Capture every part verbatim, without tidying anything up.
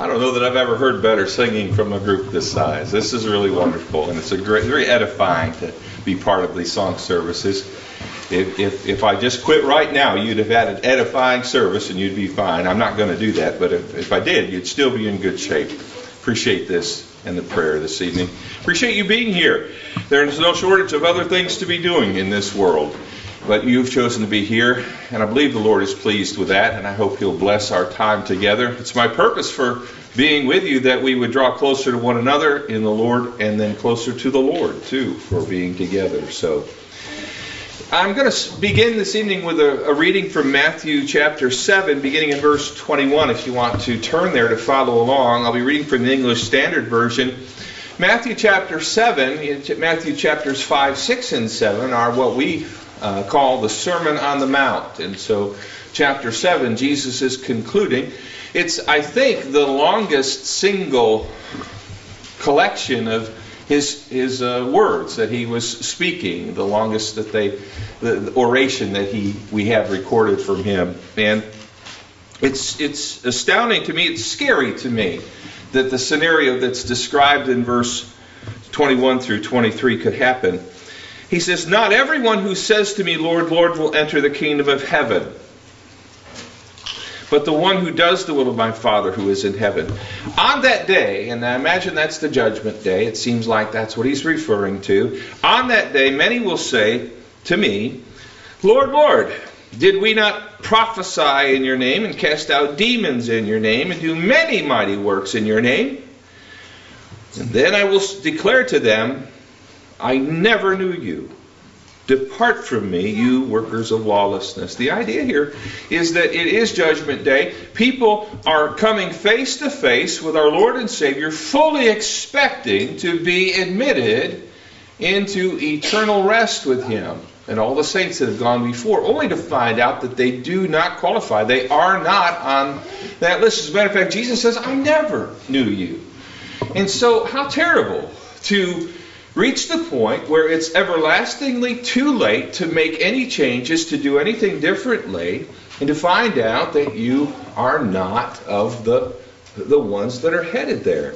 I don't know that I've ever heard better singing from a group this size. This is really wonderful, and it's a great, very edifying to be part of these song services. If, if if I just quit right now, you'd have had an edifying service and you'd be fine. I'm not going to do that, but if, if I did, you'd still be in good shape. Appreciate this and the prayer this evening. Appreciate you being here. There's no shortage of other things to be doing in this world, but you've chosen to be here, and I believe the Lord is pleased with that, and I hope He'll bless our time together. It's my purpose for being with you that we would draw closer to one another in the Lord, and then closer to the Lord, too, for being together. So I'm going to begin this evening with a, a reading from Matthew chapter seven, beginning in verse twenty-one, if you want to turn there to follow along. I'll be reading from the English Standard Version. Matthew chapter seven, Matthew chapters five, six, and seven are what we uh, call the Sermon on the Mount. And so chapter seven, Jesus is concluding. It's, I think, the longest single collection of his his uh, words that he was speaking, the longest that they, the, the oration that he we have recorded from him. And it's it's astounding to me, it's scary to me, that the scenario that's described in verse twenty-one through twenty-three could happen. He says, "Not everyone who says to me, 'Lord, Lord,' will enter the kingdom of heaven, but the one who does the will of my Father who is in heaven. On that day," and I imagine that's the judgment day, it seems like that's what he's referring to. "On that day, many will say to me, 'Lord, Lord, did we not prophesy in your name and cast out demons in your name and do many mighty works in your name?' And then I will declare to them, 'I never knew you. Depart from me, you workers of lawlessness.'" The idea here is that it is Judgment Day. People are coming face to face with our Lord and Savior, fully expecting to be admitted into eternal rest with Him and all the saints that have gone before, only to find out that they do not qualify. They are not on that list. As a matter of fact, Jesus says, "I never knew you." And so, how terrible to reach the point where it's everlastingly too late to make any changes, to do anything differently, and to find out that you are not of the, the ones that are headed there.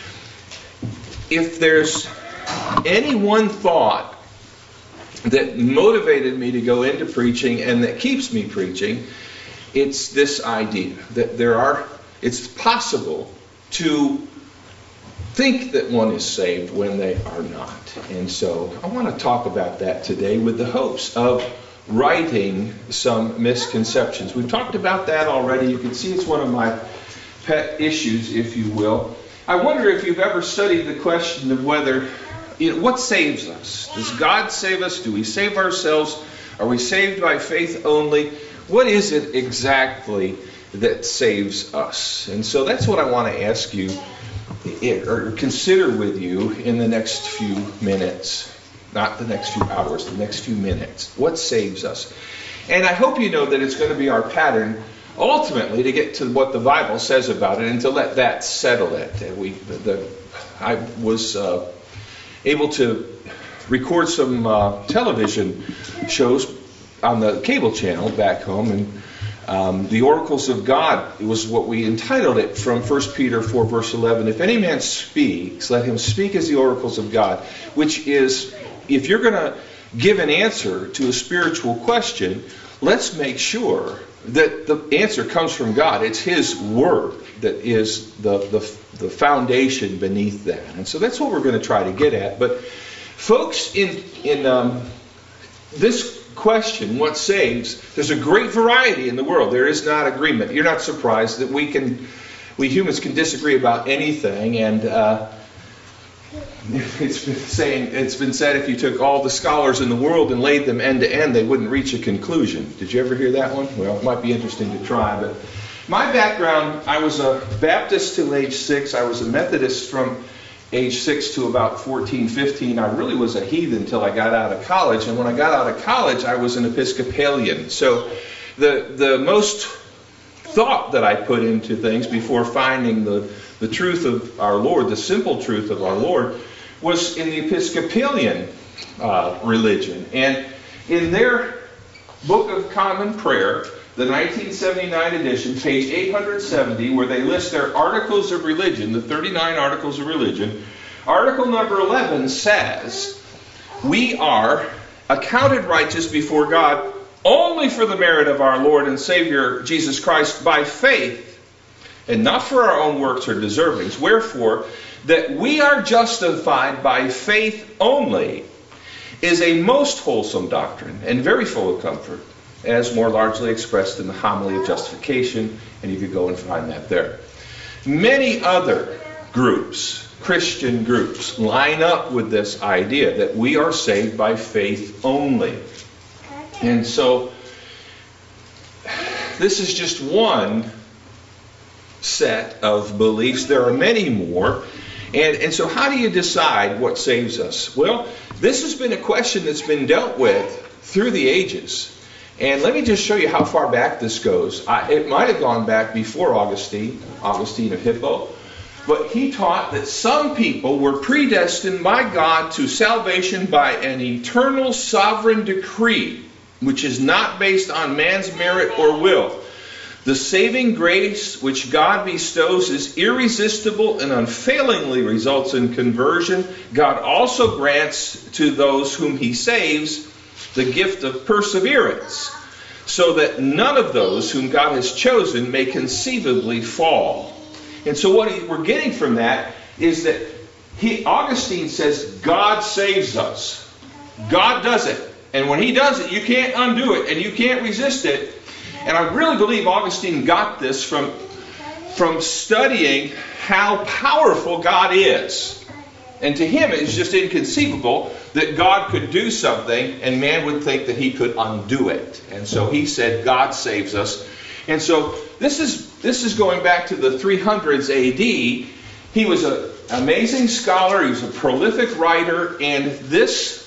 If there's any one thought that motivated me to go into preaching and that keeps me preaching, it's this idea that there are, it's possible to think that one is saved when they are not. And so I want to talk about that today with the hopes of righting some misconceptions. We've talked about that already. You can see it's one of my pet issues, if you will. I wonder if you've ever studied the question of whether, you know, what saves us? Does God save us? Do we save ourselves? Are we saved by faith only? What is it exactly that saves us? And so that's what I want to ask you, or consider with you in the next few minutes. Not the next few hours, the next few minutes. What saves us? And I hope you know that it's going to be our pattern ultimately to get to what the Bible says about it and to let that settle it. And we, the, the, I was uh, able to record some uh, television shows on the cable channel back home, and Um, the Oracles of God was what we entitled it, from First Peter four, verse eleven. "If any man speaks, let him speak as the oracles of God," which is, if you're going to give an answer to a spiritual question, let's make sure that the answer comes from God. It's His Word that is the, the, the foundation beneath that. And so that's what we're going to try to get at. But folks, in, in um, this question, what saves, there's a great variety in the world. There is not agreement. You're not surprised that we can, we humans can disagree about anything, and uh, it's been saying, it's been said if you took all the scholars in the world and laid them end to end, they wouldn't reach a conclusion. Did you ever hear that one? Well, it might be interesting to try. But my background, I was a Baptist till age six. I was a Methodist from age six to about fourteen, fifteen. I really was a heathen until I got out of college. And when I got out of college, I was an Episcopalian. So the the most thought that I put into things before finding the, the truth of our Lord, the simple truth of our Lord, was in the Episcopalian uh, religion. And in their Book of Common Prayer, the nineteen seventy-nine edition, page eight hundred seventy, where they list their articles of religion, the thirty-nine articles of religion, article number eleven says, we are accounted righteous before God only for the merit of our Lord and Savior Jesus Christ by faith, and not for our own works or deservings. Wherefore, that we are justified by faith only is a most wholesome doctrine and very full of comfort, as more largely expressed in the homily of justification, and you could go and find that there. Many other groups, Christian groups, line up with this idea that we are saved by faith only. And so, this is just one set of beliefs. There are many more. And, and so how do you decide what saves us? Well, this has been a question that's been dealt with through the ages. And let me just show you how far back this goes. I, it might have gone back before Augustine, Augustine of Hippo. But he taught that some people were predestined by God to salvation by an eternal sovereign decree, which is not based on man's merit or will. The saving grace which God bestows is irresistible and unfailingly results in conversion. God also grants to those whom he saves the gift of perseverance, so that none of those whom God has chosen may conceivably fall. And so what we're getting from that is that he, Augustine says God saves us. God does it. And when he does it, you can't undo it and you can't resist it. And I really believe Augustine got this from, from studying how powerful God is. And to him, it's just inconceivable that God could do something and man would think that he could undo it. And so he said, God saves us. And so this is this is going back to the three hundreds A D. He was an amazing scholar. He was a prolific writer. And this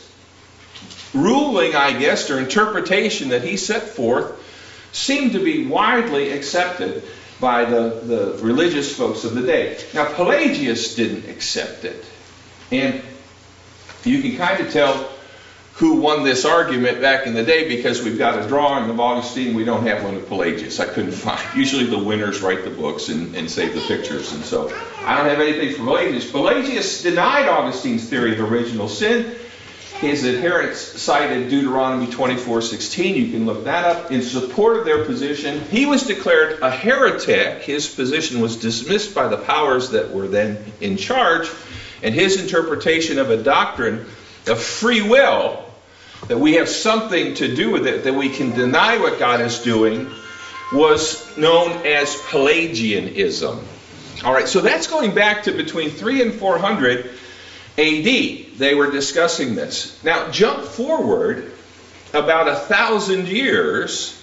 ruling, I guess, or interpretation that he set forth seemed to be widely accepted by the, the religious folks of the day. Now, Pelagius didn't accept it. And you can kind of tell who won this argument back in the day because we've got a drawing of Augustine. We don't have one of Pelagius. I couldn't find. Usually the winners write the books and, and save the pictures. And so I don't have anything from Pelagius. Pelagius denied Augustine's theory of original sin. His adherents cited Deuteronomy twenty-four sixteen. You can look that up. In support of their position, he was declared a heretic. His position was dismissed by the powers that were then in charge. And his interpretation of a doctrine of free will, that we have something to do with it, that we can deny what God is doing, was known as Pelagianism. All right, so that's going back to between three and four hundred A D. They were discussing this. Now, jump forward about a thousand years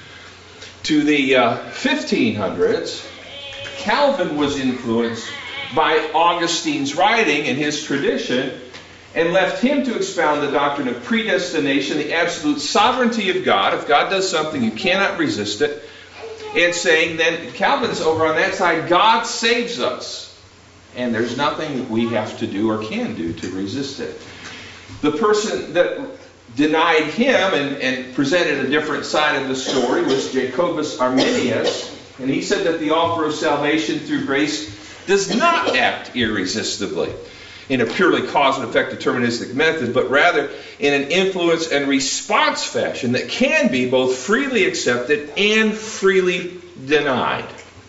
to the uh, fifteen hundreds. Calvin was influenced by Augustine's writing and his tradition, and left him to expound the doctrine of predestination, the absolute sovereignty of God. If God does something, you cannot resist it. And saying then, Calvin's over on that side, God saves us. And there's nothing that we have to do or can do to resist it. The person that denied him and, and presented a different side of the story was Jacobus Arminius. And he said that the offer of salvation through grace does not act irresistibly in a purely cause and effect deterministic method, but rather in an influence and response fashion that can be both freely accepted and freely denied.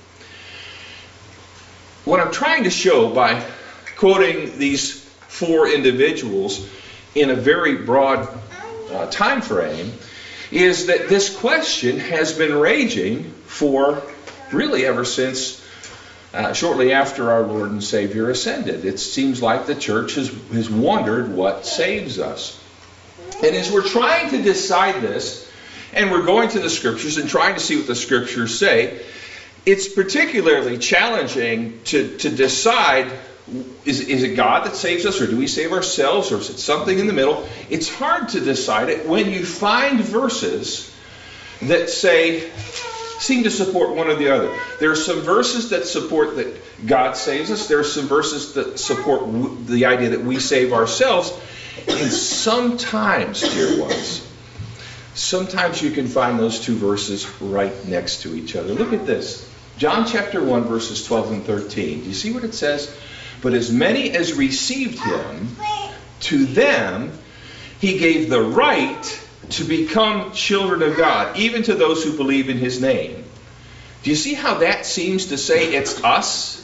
What I'm trying to show by quoting these four individuals in a very broad uh, time frame is that this question has been raging for really ever since Uh, shortly after our Lord and Savior ascended. It seems like the church has, has wondered what saves us. And as we're trying to decide this, and we're going to the Scriptures and trying to see what the Scriptures say, it's particularly challenging to, to decide, is, is it God that saves us, or do we save ourselves, or is it something in the middle? It's hard to decide it when you find verses that say, seem to support one or the other. There are some verses that support that God saves us. There are some verses that support w- the idea that we save ourselves. And sometimes, dear ones, Sometimes you can find those two verses right next to each other. Look at this. John chapter one, verses twelve and thirteen. Do you see what it says? But as many as received him, to them he gave the right to become children of God, even to those who believe in his name. Do you see how that seems to say it's us?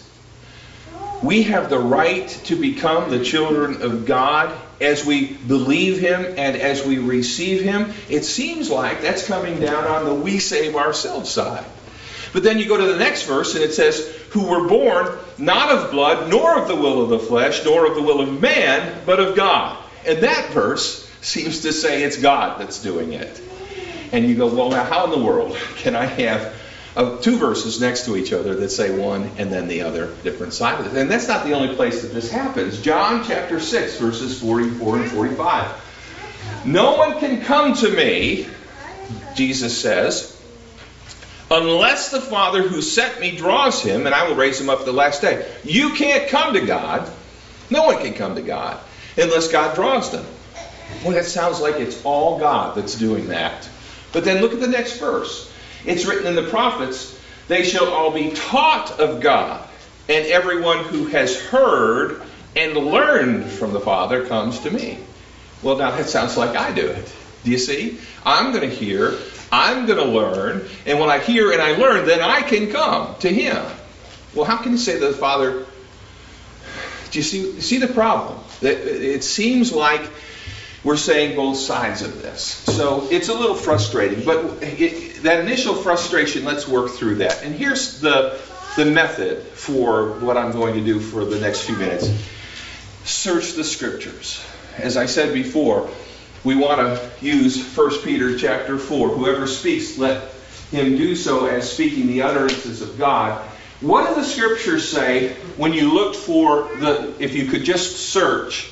We have the right to become the children of God as we believe him and as we receive him. It seems like that's coming down on the we save ourselves side. But then you go to the next verse and it says, who were born not of blood, nor of the will of the flesh, nor of the will of man, but of God. And that verse seems to say it's God that's doing it. And you go, well, now how in the world can I have uh, two verses next to each other that say one and then the other different side of it? And that's not the only place that this happens. John chapter six, verses forty-four and forty-five. No one can come to me, Jesus says, unless the Father who sent me draws him, and I will raise him up the last day. You can't come to God. No one can come to God unless God draws them. Well, that sounds like it's all God that's doing that. But then look at the next verse. It's written in the prophets, they shall all be taught of God, and everyone who has heard and learned from the Father comes to me. Well, now that sounds like I do it. Do you see? I'm going to hear, I'm going to learn, and when I hear and I learn, then I can come to him. Well, how can you say that the Father... Do you see, see the problem? It seems like we're saying both sides of this. So it's a little frustrating. But it, that initial frustration, let's work through that. And here's the, the method for what I'm going to do for the next few minutes. Search the Scriptures. As I said before, we want to use First Peter chapter four. Whoever speaks, let him do so as speaking the utterances of God. What do the Scriptures say when you look for the, if you could just search?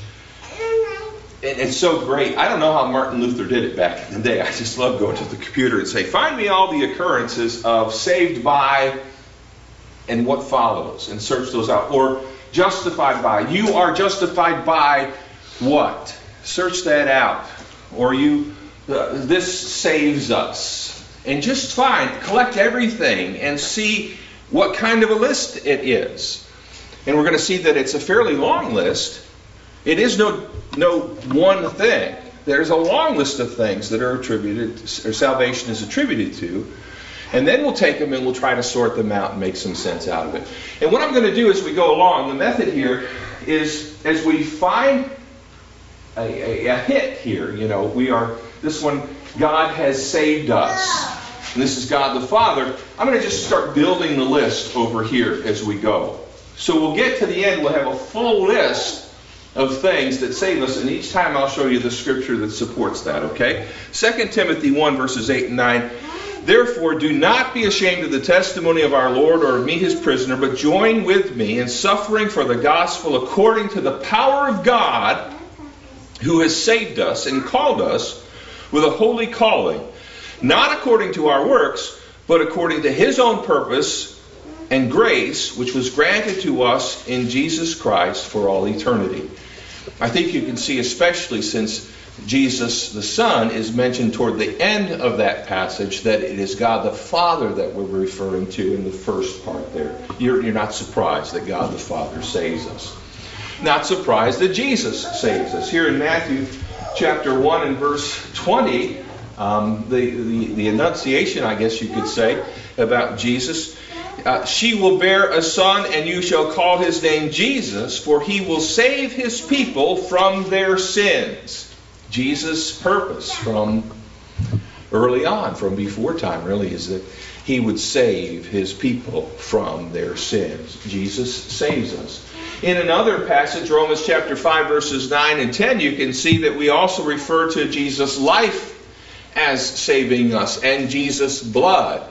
And it's so great. I don't know how Martin Luther did it back in the day. I just love going to the computer and say, find me all the occurrences of saved by and what follows, and search those out. Or justified by. You are justified by what? Search that out. Or you, uh, this saves us. And just find, collect everything and see what kind of a list it is. And we're going to see that it's a fairly long list. It is no no one thing. There's a long list of things that are attributed, or salvation is attributed to. And then we'll take them and we'll try to sort them out and make some sense out of it. And what I'm going to do as we go along, the method here is as we find a, a, a hit here, you know, we are, this one, God has saved us. And this is God the Father. I'm going to just start building the list over here as we go. So we'll get to the end, we'll have a full list of things that save us, and each time I'll show you the scripture that supports that, okay? Second Timothy one, verses eight and nine. Therefore, do not be ashamed of the testimony of our Lord or of me, his prisoner, but join with me in suffering for the gospel according to the power of God, who has saved us and called us with a holy calling, not according to our works, but according to his own purpose and grace, which was granted to us in Jesus Christ for all eternity. I think you can see, especially since Jesus the Son is mentioned toward the end of that passage, that it is God the Father that we're referring to in the first part there. You're, you're not surprised that God the Father saves us. Not surprised that Jesus saves us. Here in Matthew chapter one and verse twenty, um, the, the, the Annunciation, I guess you could say, about Jesus. Uh, she will bear a son, and you shall call his name Jesus, for he will save his people from their sins. Jesus' purpose from early on, from before time really, is that he would save his people from their sins. Jesus saves us. In another passage, Romans chapter five, verses nine and ten, you can see that we also refer to Jesus' life as saving us, and Jesus' blood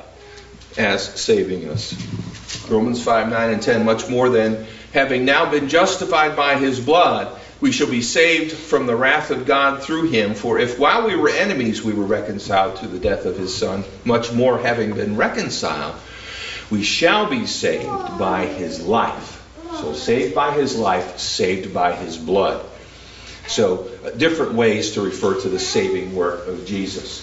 as saving us. Romans five, nine, and ten, much more than having now been justified by his blood, we shall be saved from the wrath of God through him. For if while we were enemies we were reconciled to the death of his Son, much more having been reconciled, we shall be saved by his life. So saved by his life, saved by his blood. So uh, different ways to refer to the saving work of Jesus.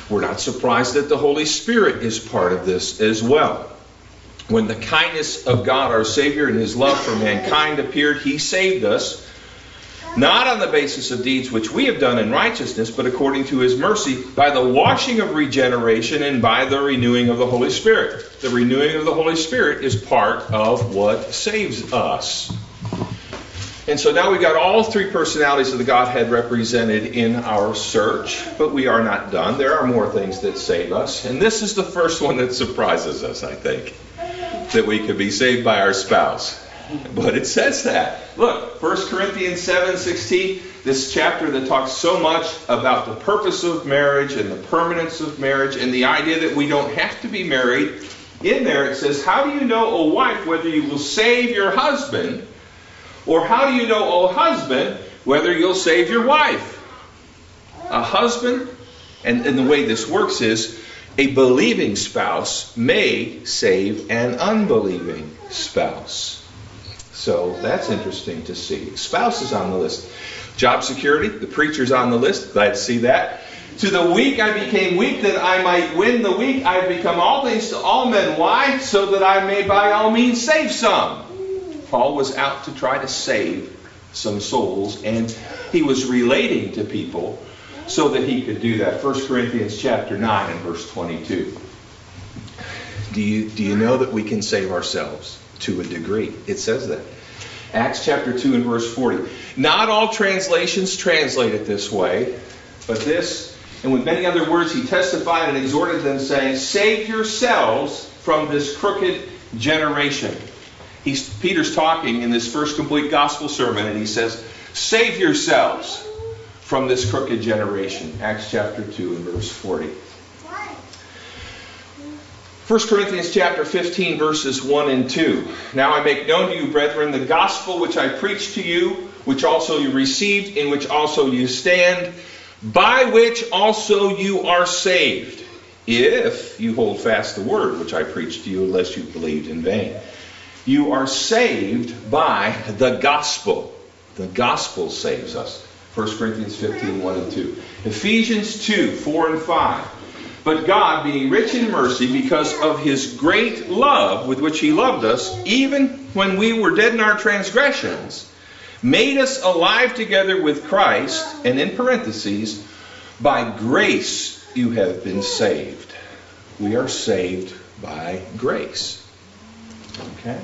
We're not surprised that the Holy Spirit is part of this as well. When the kindness of God our Savior and His love for mankind appeared, He saved us, not on the basis of deeds which we have done in righteousness, but according to His mercy, by the washing of regeneration and by the renewing of the Holy Spirit. The renewing of the Holy Spirit is part of what saves us. And so now we've got all three personalities of the Godhead represented in our search, but we are not done. There are more things that save us. And this is the first one that surprises us, I think, that we could be saved by our spouse. But it says that. Look, First Corinthians seven sixteen, this chapter that talks so much about the purpose of marriage and the permanence of marriage and the idea that we don't have to be married. In there it says, how do you know, O wife, whether you will save your husband? Or how do you know, O husband, whether you'll save your wife? A husband, and, and the way this works is, a believing spouse may save an unbelieving spouse. So that's interesting to see. Spouse is on the list. Job security, the preacher's on the list. Glad to see that. To the weak I became weak, that I might win the weak. I have become all things to all men. Why? So that I may by all means save some. Paul was out to try to save some souls, and he was relating to people so that he could do that. First Corinthians chapter nine and verse twenty-two. Do you, do you know that we can save ourselves? To a degree. It says that. Acts chapter two and verse forty. Not all translations translate it this way, but this, and with many other words, he testified and exhorted them, saying, save yourselves from this crooked generation. He's, Peter's talking in this first complete gospel sermon, and he says, save yourselves from this crooked generation. Acts chapter two and verse forty. First Corinthians chapter fifteen, verses one and two. Now I make known to you, brethren, the gospel which I preached to you, which also you received, in which also you stand, by which also you are saved, if you hold fast the word which I preached to you, unless you believed in vain. You are saved by the gospel. The gospel saves us. First Corinthians fifteen, one and two. Ephesians two, four and five. But God, being rich in mercy, because of His great love with which He loved us, even when we were dead in our transgressions, made us alive together with Christ, and in parentheses, by grace you have been saved. We are saved by grace. Okay?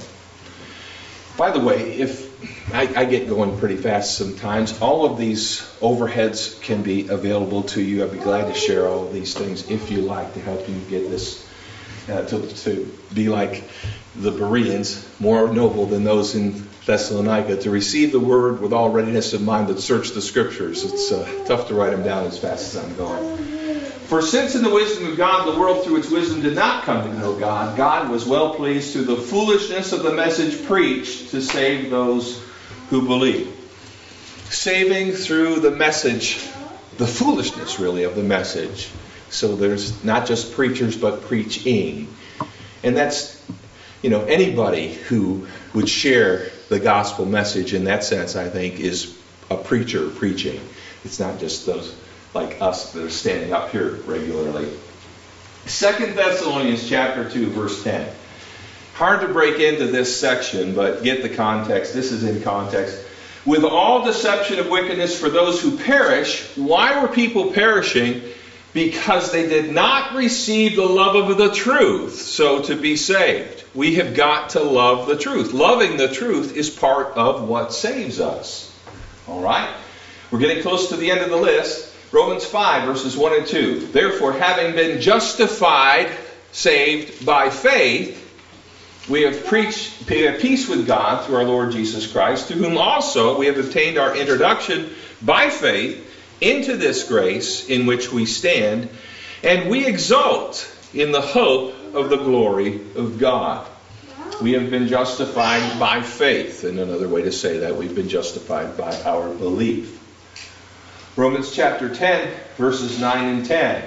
By the way, if I, I get going pretty fast sometimes, all of these overheads can be available to you. I'd be glad to share all of these things if you like, to help you get this, uh, to, to be like the Bereans, more noble than those in Thessalonica, to receive the word with all readiness of mind, but search the scriptures. It's uh, tough to write them down as fast as I'm going. For since in the wisdom of God, the world through its wisdom did not come to know God, God was well pleased through the foolishness of the message preached to save those who believe. Saving through the message, the foolishness really of the message. So there's not just preachers, but preaching. And that's, you know, anybody who would share the gospel message in that sense, I think, is a preacher preaching. It's not just those like us that are standing up here regularly. Second Thessalonians chapter two, verse ten. Hard to break into this section, but get the context. This is in context. With all deception of wickedness for those who perish. Why were people perishing? Because they did not receive the love of the truth, so to be saved. We have got to love the truth. Loving the truth is part of what saves us. All right? We're getting close to the end of the list. Romans five, verses one and two. Therefore, having been justified, saved by faith, we have preached peace with God through our Lord Jesus Christ, to whom also we have obtained our introduction by faith into this grace in which we stand, and we exult in the hope of the glory of God. We have been justified by faith. And another way to say that, we've been justified by our belief. Romans chapter ten, verses nine and ten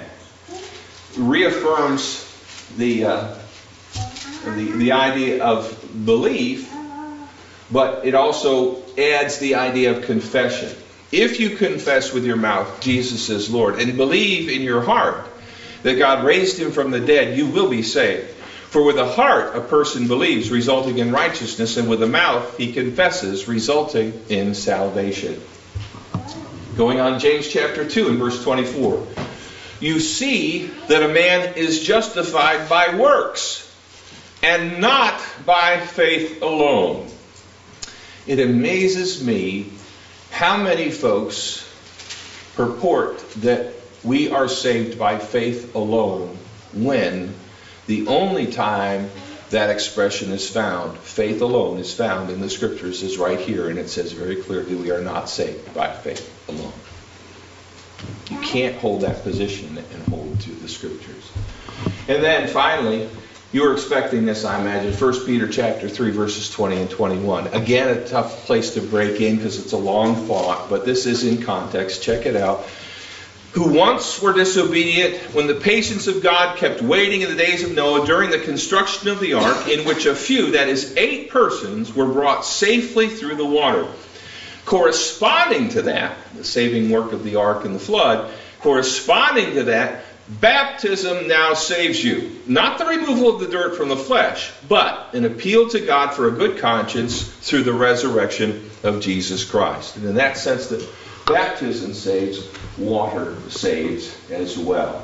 reaffirms the, uh, the, the idea of belief, but it also adds the idea of confession. If you confess with your mouth Jesus is Lord and believe in your heart that God raised him from the dead, you will be saved. For with the heart a person believes, resulting in righteousness, and with the mouth he confesses, resulting in salvation. Going on, James chapter two and verse twenty-four. You see that a man is justified by works, and not by faith alone. It amazes me how many folks purport that we are saved by faith alone, when the only time that expression is found, faith alone, is found in the Scriptures, is right here, and it says very clearly we are not saved by faith alone. You can't hold that position and hold to the Scriptures. And then finally, you were expecting this, I imagine, First Peter chapter three, verses twenty and twenty-one. Again, a tough place to break in because it's a long thought, but this is in context. Check it out. Who once were disobedient when the patience of God kept waiting in the days of Noah during the construction of the ark, in which a few, that is eight persons, were brought safely through the water. Corresponding to that, the saving work of the ark and the flood, corresponding to that, baptism now saves you. Not the removal of the dirt from the flesh, but an appeal to God for a good conscience through the resurrection of Jesus Christ. And in that sense, that baptism saves, water saves as well.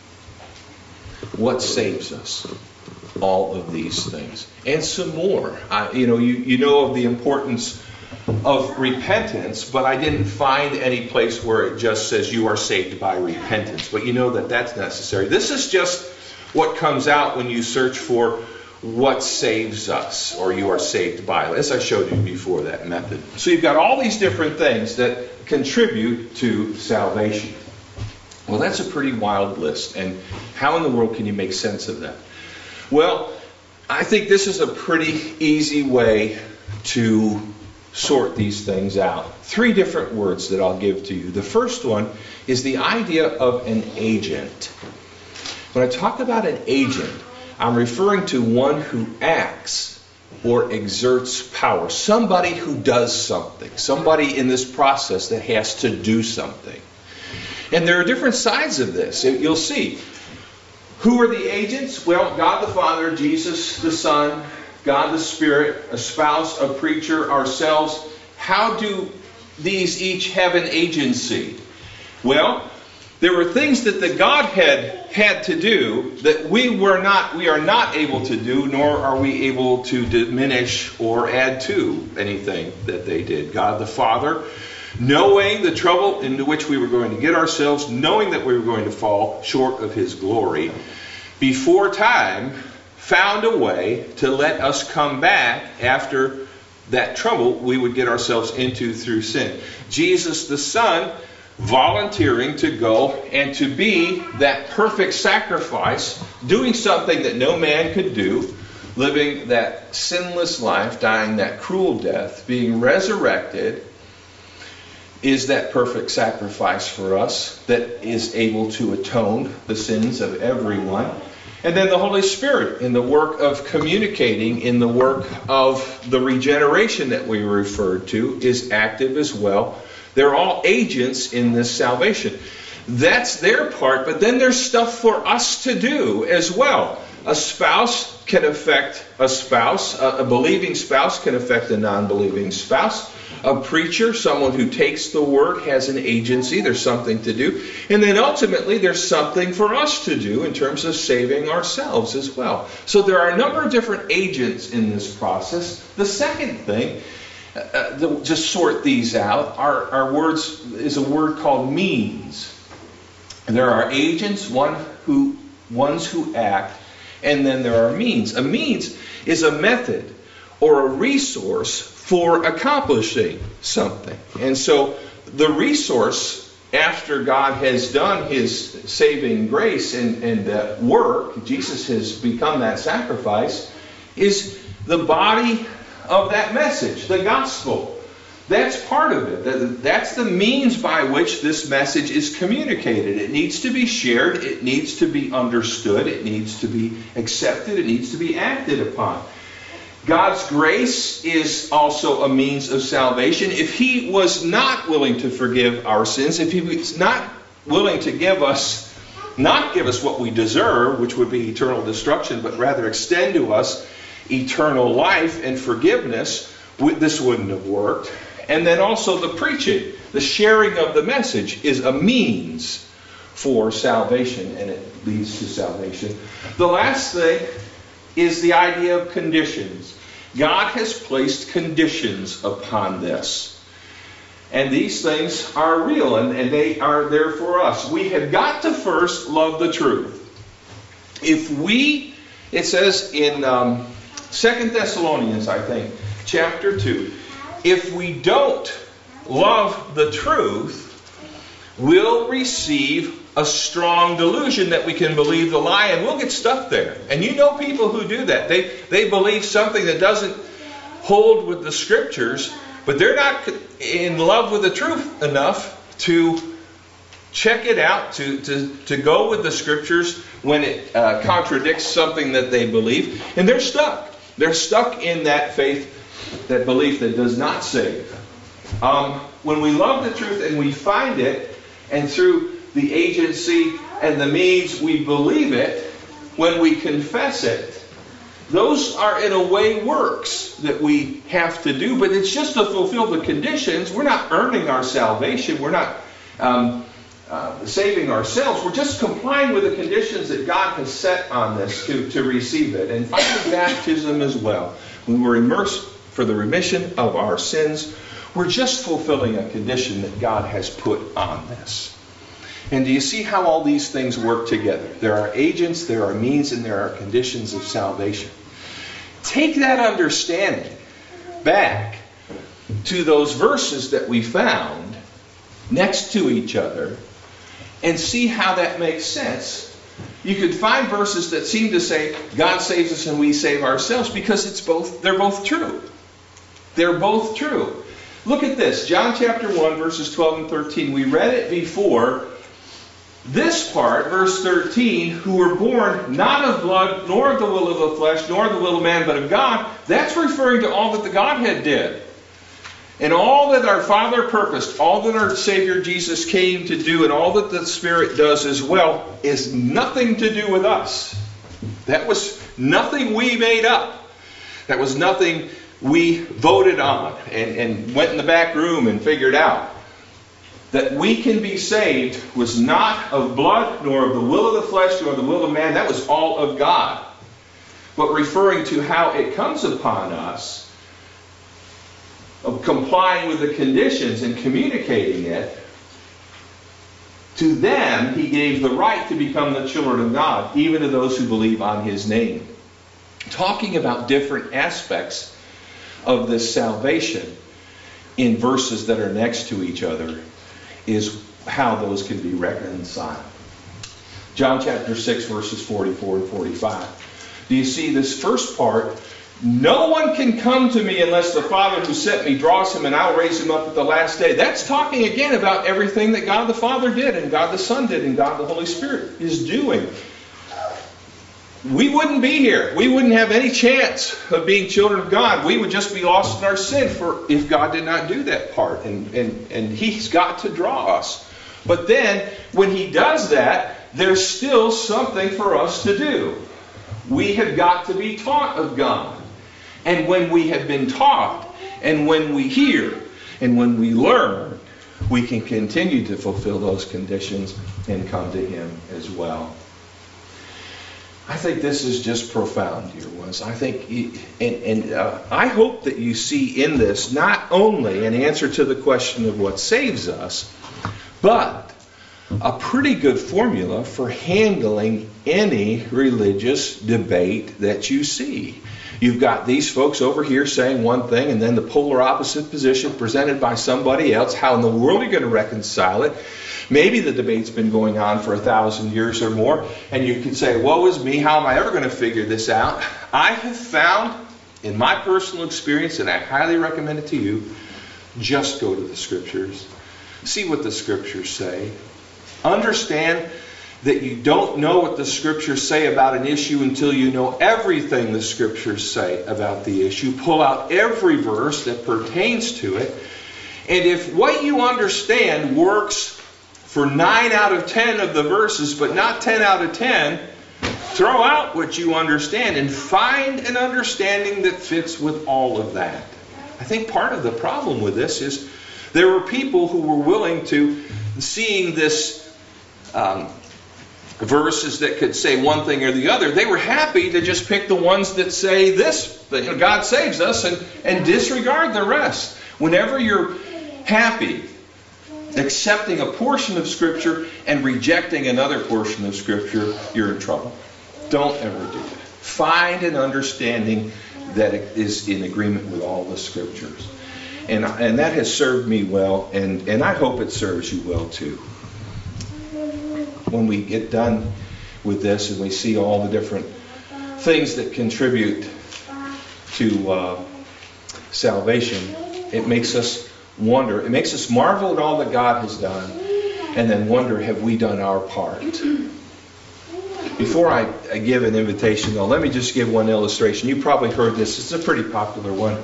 What saves us? All of these things. And some more. I, you know, you, you know of the importance of repentance, but I didn't find any place where it just says you are saved by repentance. But you know that that's necessary. This is just what comes out when you search for what saves us, or you are saved by, as I showed you before, that method. So you've got all these different things that contribute to salvation. Well, that's a pretty wild list. And how in the world can you make sense of that? Well, I think this is a pretty easy way to sort these things out. Three different words that I'll give to you. The first one is the idea of an agent. When I talk about an agent, I'm referring to one who acts or exerts power. Somebody who does something. Somebody in this process that has to do something. And there are different sides of this. You'll see. Who are the agents? Well, God the Father, Jesus the Son, God the Spirit, a spouse, a preacher, ourselves. How do these each have an agency? Well, there were things that the Godhead had to do that we were not, we are not able to do, nor are we able to diminish or add to anything that they did. God the Father, knowing the trouble into which we were going to get ourselves, knowing that we were going to fall short of His glory, before time found a way to let us come back after that trouble we would get ourselves into through sin. Jesus the Son volunteering to go and to be that perfect sacrifice, doing something that no man could do, living that sinless life, dying that cruel death, being resurrected, is that perfect sacrifice for us that is able to atone the sins of everyone. And then the Holy Spirit in the work of communicating, in the work of the regeneration that we referred to, is active as well. They're all agents in this salvation. That's their part, but then there's stuff for us to do as well. A spouse can affect a spouse. A believing spouse can affect a non-believing spouse. A preacher, someone who takes the word, has an agency. There's something to do. And then ultimately there's something for us to do in terms of saving ourselves as well. So there are a number of different agents in this process. The second thing, uh, to just sort these out, our, our words is a word called means. There are agents, one who, ones who act, and then there are means. A means is a method or a resource for accomplishing something. And so the resource, after God has done His saving grace and, and uh, work, Jesus has become that sacrifice, is the body of that message, the gospel. That's part of it. That's the means by which this message is communicated. It needs to be shared. It needs to be understood. It needs to be accepted. It needs to be acted upon. God's grace is also a means of salvation. If He was not willing to forgive our sins, if He was not willing to give us not give us what we deserve, which would be eternal destruction, but rather extend to us eternal life and forgiveness, this wouldn't have worked. And then also the preaching, the sharing of the message is a means for salvation, and it leads to salvation. The last thing is the idea of conditions. God has placed conditions upon this. And these things are real, and, and they are there for us. We have got to first love the truth. If we, it says in um, Second Thessalonians, I think, chapter two, if we don't love the truth, we'll receive a strong delusion that we can believe the lie, and we'll get stuck there. And you know people who do that. They, they believe something that doesn't hold with the Scriptures, but they're not in love with the truth enough to check it out, to, to, to go with the Scriptures when it uh, contradicts something that they believe. And they're stuck. They're stuck in that faith, that belief that does not save. Um, when we love the truth and we find it, and through the agency and the means we believe it, when we confess it, those are in a way works that we have to do, but it's just to fulfill the conditions. We're not earning our salvation. We're not um, uh, saving ourselves. We're just complying with the conditions that God has set on this to, to receive it. And finally, baptism as well. When we're immersed for the remission of our sins, we're just fulfilling a condition that God has put on this. And do you see how all these things work together? There are agents, there are means, and there are conditions of salvation. Take that understanding back to those verses that we found next to each other and see how that makes sense. You could find verses that seem to say God saves us and we save ourselves, because it's both, they're both true. They're both true. Look at this, John chapter one, verses twelve and thirteen. We read it before. This part, verse thirteen, who were born not of blood, nor of the will of the flesh, nor of the will of man, but of God, that's referring to all that the Godhead did. And all that our Father purposed, all that our Savior Jesus came to do, and all that the Spirit does as well, is nothing to do with us. That was nothing we made up. That was nothing we voted on and, and went in the back room and figured out. That we can be saved was not of blood, nor of the will of the flesh, nor of the will of man. That was all of God. But referring to how it comes upon us, of complying with the conditions and communicating it, to them He gave the right to become the children of God, even to those who believe on His name. Talking about different aspects of this salvation in verses that are next to each other is how those can be reconciled. John chapter six, verses forty-four and forty-five. Do you see this first part? No one can come to me unless the Father who sent me draws him, and I'll raise him up at the last day. That's talking again about everything that God the Father did, and God the Son did, and God the Holy Spirit is doing. We wouldn't be here. We wouldn't have any chance of being children of God. We would just be lost in our sin for if God did not do that part. And, and, and He's got to draw us. But then, when He does that, there's still something for us to do. We have got to be taught of God. And when we have been taught, and when we hear, and when we learn, we can continue to fulfill those conditions and come to Him as well. I think this is just profound, dear ones. I think, and, and uh, I hope that you see in this not only an answer to the question of what saves us, but a pretty good formula for handling any religious debate that you see. You've got these folks over here saying one thing, and then the polar opposite position presented by somebody else. How in the world are you going to reconcile it? Maybe the debate's been going on for a thousand years or more, and you could say, woe is me, how am I ever going to figure this out? I have found, in my personal experience, and I highly recommend it to you, just go to the Scriptures. See what the Scriptures say. Understand that you don't know what the Scriptures say about an issue until you know everything the Scriptures say about the issue. Pull out every verse that pertains to it. And if what you understand works for nine out of ten of the verses, but not ten out of ten. Throw out what you understand and find an understanding that fits with all of that. I think part of the problem with this is there were people who were willing to, seeing this um, verses that could say one thing or the other, they were happy to just pick the ones that say this, that, you know, God saves us, and, and disregard the rest. Whenever you're happy accepting a portion of Scripture and rejecting another portion of Scripture, you're in trouble. Don't ever do that. Find an understanding that is in agreement with all the Scriptures. And, and that has served me well, and, and I hope it serves you well too. When we get done with this and we see all the different things that contribute to uh, salvation, it makes us wonder, it makes us marvel at all that God has done, and then wonder, have we done our part? Before I, I give an invitation, though, let me just give one illustration. You probably heard this. It's a pretty popular one.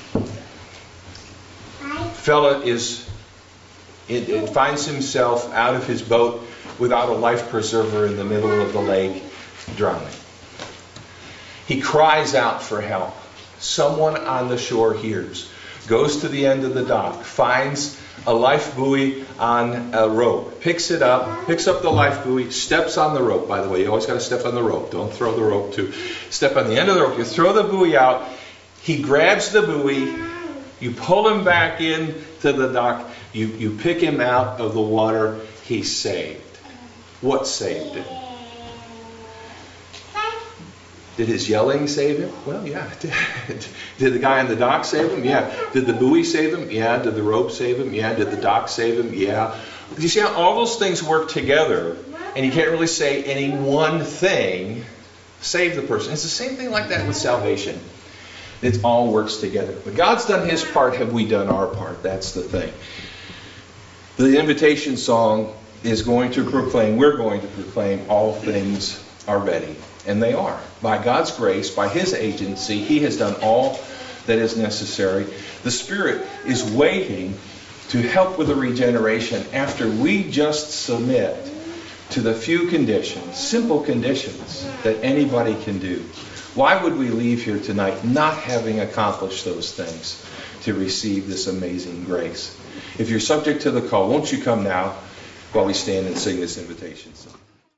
Fella is it, it finds himself out of his boat without a life preserver in the middle of the lake, drowning. He cries out for help. Someone on the shore hears, goes to the end of the dock, finds a life buoy on a rope, picks it up, picks up the life buoy, steps on the rope. By the way, you always got to step on the rope. Don't throw the rope too. Step on the end of the rope. You throw the buoy out. He grabs the buoy. You pull him back in to the dock. You, you pick him out of the water. He's saved. What saved him? Did his yelling save him? Well, yeah. Did the guy on the dock save him? Yeah. Did the buoy save him? Yeah. Did the rope save him? Yeah. Did the dock save him? Yeah. You see how all those things work together, and you can't really say any one thing saved the person. It's the same thing like that with salvation. It all works together. But God's done His part. Have we done our part? That's the thing. The invitation song is going to proclaim, we're going to proclaim, all things are ready. And they are. By God's grace, by His agency, He has done all that is necessary. The Spirit is waiting to help with the regeneration after we just submit to the few conditions, simple conditions, that anybody can do. Why would we leave here tonight not having accomplished those things to receive this amazing grace? If you're subject to the call, won't you come now while we stand and sing this invitation song?